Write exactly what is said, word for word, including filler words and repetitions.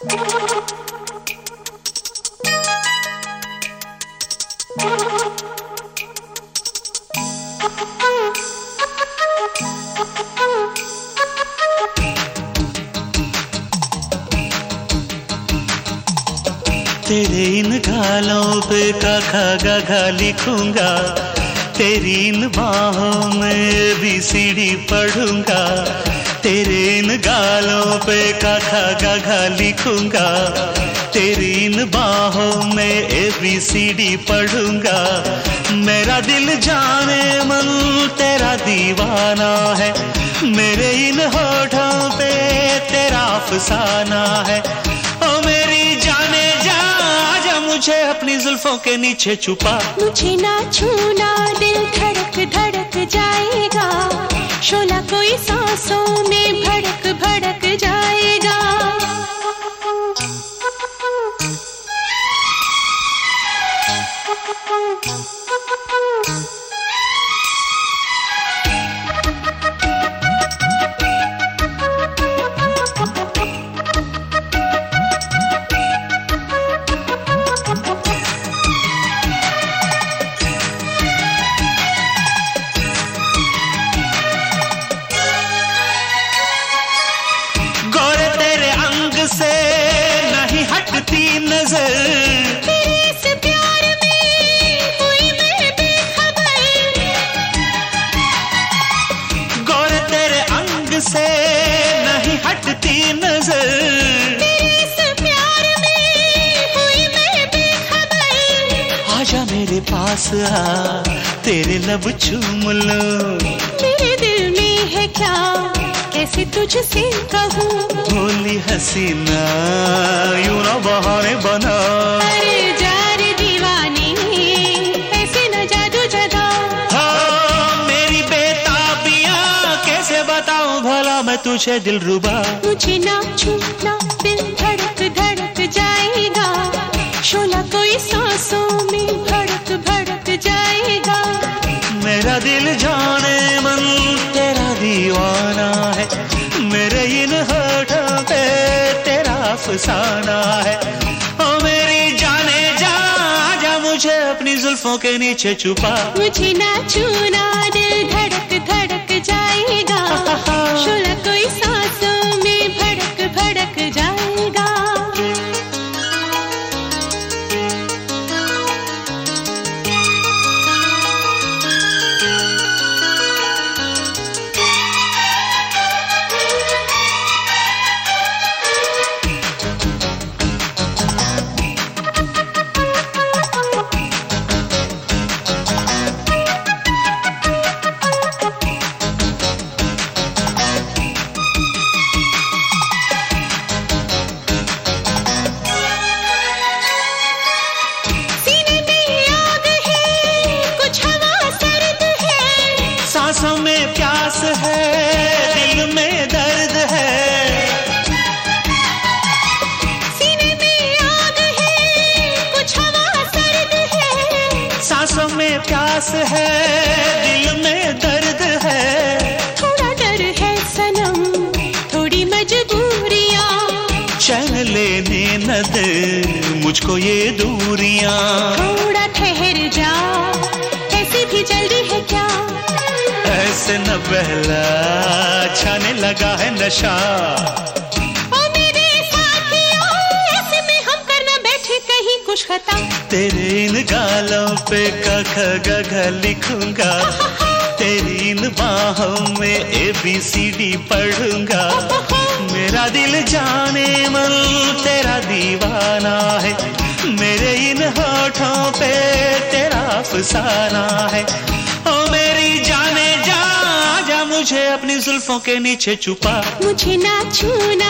तेरे इन गालों पे का खा गा गा लिखूंगा, तेरी इन बाहों में भी सीढ़ी पढ़ूंगा। तेरे इन गालों पे का खा गा गा लिखूंगा, तेरी इन बाहों में ए बी सी डी पढ़ूंगा। मेरा दिल जाने मन तेरा दीवाना है, मेरे इन होठों पे तेरा अफसाना है। ओ मेरी जाने जा, आजा मुझे अपनी जुल्फों के नीचे छुपा। मुझे ना छूना, दिल धड़क धड़क जाएगा, शोला कोई सांसों में भड़क भड़क जाएगा। से नहीं हटती नजर, तेरे इस प्यार में हुई मैं बेखबर। गोरे तेरे अंग से नहीं हटती नजर, तेरे इस प्यार में हुई मैं बेखबर। आजा मेरे पास आ, तेरे लब चूम लो। मेरे दिल में है क्या, कैसे तुझसे कहूँ, भोली हसीना यूं ना बहाने बना। अरे जा रे दीवानी, ऐसे न जादू जगा। हाँ मेरी बेताबियां कैसे बताऊं भला मैं तुझे दिलरुबा। मुझे ना छूना, दिल धड़क धड़क जाएगा, शोला कोई सांसों में भड़क भड़क जाएगा। मेरा दिल जाने मन तेरा दीवाना है, मेरे इन होठों पे तेरा अफसाना है। ओ मेरी जाने जा, जा मुझे अपनी जुल्फों के नीचे छुपा। मुझे ना छूना, दिल धड़क धड़क जाएगा, शोला कोई सांसों में भड़क भड़क जाएगा। सांसों में प्यास है, दिल में दर्द है। सीने में आग है, कुछ हवा सर्द है। सांसों में प्यास है, दिल में दर्द है। थोड़ा डर है सनम, थोड़ी मजबूरियां, चैन लेने न दे मुझको ये दूरियां। थोड़ा ठहर जा, ऐसी भी जल्दी है क्या, ऐसे न बहला, छाने लगा है नशा। ओ मेरे साथियों, ऐसे में हम करना बैठे कहीं कुछ खता। तेरे इन गालों पे का ख ग घ लिखूंगा, तेरी इन बाहों में ए बी सी डी पढ़ूंगा। मेरा दिल जाने मन तेरा दीवाना है, मेरे इन होठों पे तेरा अफसाना है। ओ मेरी जाने जा, जा मुझे अपनी जुल्फों के नीचे छुपा। मुझे ना छूना,